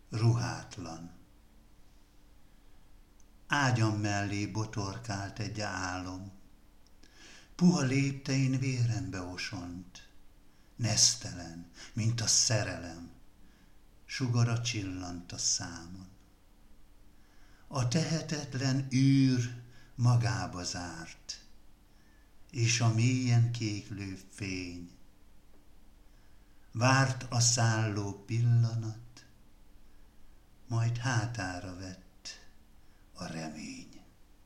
ruhátlan. Ágyam mellé botorkált egy álom, puha léptein vérembe osont, nesztelen, mint a szerelem, sugara csillant a számon. A tehetetlen űr magába zárt, és a mélyen kéklő fény várt a szálló pillanat, majd hátára vett a remény.